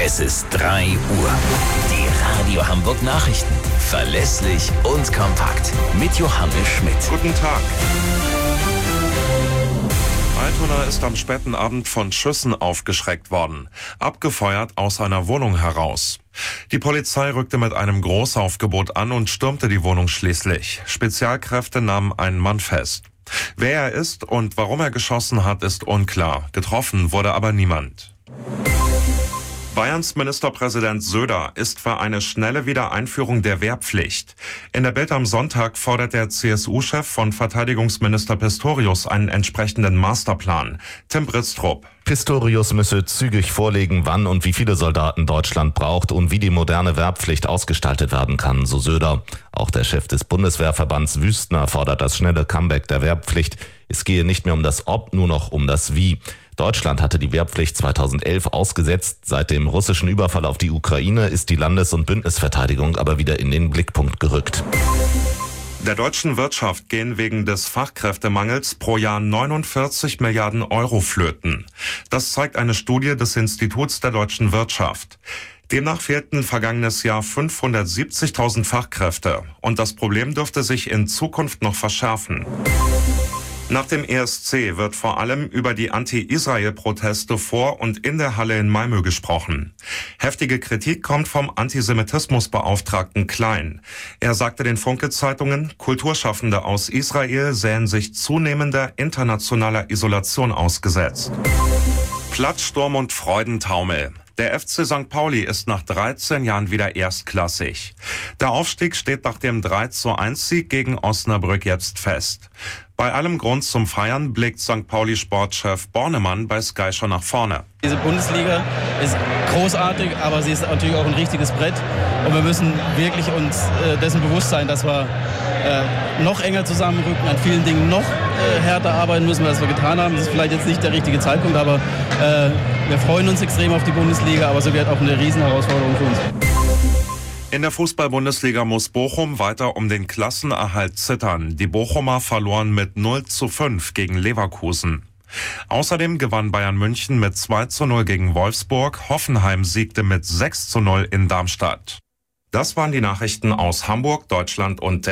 Es ist 3 Uhr. Die Radio Hamburg Nachrichten. Verlässlich und kompakt. Mit Johannes Schmidt. Guten Tag. Altona ist am späten Abend von Schüssen aufgeschreckt worden. Abgefeuert aus einer Wohnung heraus. Die Polizei rückte mit einem Großaufgebot an und stürmte die Wohnung schließlich. Spezialkräfte nahmen einen Mann fest. Wer er ist und warum er geschossen hat, ist unklar. Getroffen wurde aber niemand. Bayerns Ministerpräsident Söder ist für eine schnelle Wiedereinführung der Wehrpflicht. In der Bild am Sonntag fordert der CSU-Chef von Verteidigungsminister Pistorius einen entsprechenden Masterplan. Tim Britztrup. Pistorius müsse zügig vorlegen, wann und wie viele Soldaten Deutschland braucht und wie die moderne Wehrpflicht ausgestaltet werden kann, so Söder. Auch der Chef des Bundeswehrverbands Wüstner fordert das schnelle Comeback der Wehrpflicht. Es gehe nicht mehr um das Ob, nur noch um das Wie. Deutschland hatte die Wehrpflicht 2011 ausgesetzt. Seit dem russischen Überfall auf die Ukraine ist die Landes- und Bündnisverteidigung aber wieder in den Blickpunkt gerückt. Der deutschen Wirtschaft gehen wegen des Fachkräftemangels pro Jahr 49 Milliarden Euro flöten. Das zeigt eine Studie des Instituts der deutschen Wirtschaft. Demnach fehlten vergangenes Jahr 570.000 Fachkräfte. Und das Problem dürfte sich in Zukunft noch verschärfen. Nach dem ESC wird vor allem über die Anti-Israel-Proteste vor und in der Halle in Malmö gesprochen. Heftige Kritik kommt vom Antisemitismusbeauftragten Klein. Er sagte den Funke-Zeitungen, Kulturschaffende aus Israel sähen sich zunehmender internationaler Isolation ausgesetzt. Platzsturm und Freudentaumel. Der FC St. Pauli ist nach 13 Jahren wieder erstklassig. Der Aufstieg steht nach dem 3:1-Sieg gegen Osnabrück jetzt fest. Bei allem Grund zum Feiern blickt St. Pauli-Sportchef Bornemann bei Sky schon nach vorne. Diese Bundesliga ist großartig, aber sie ist natürlich auch ein richtiges Brett. Und wir müssen wirklich uns dessen bewusst sein, dass wir noch enger zusammenrücken, an vielen Dingen noch härter arbeiten müssen, als wir getan haben. Das ist vielleicht jetzt nicht der richtige Zeitpunkt, aber wir freuen uns extrem auf die Bundesliga, aber so wird auch eine Riesenherausforderung für uns. In der Fußball-Bundesliga muss Bochum weiter um den Klassenerhalt zittern. Die Bochumer verloren mit 0:5 gegen Leverkusen. Außerdem gewann Bayern München mit 2:0 gegen Wolfsburg. Hoffenheim siegte mit 6:0 in Darmstadt. Das waren die Nachrichten aus Hamburg, Deutschland und der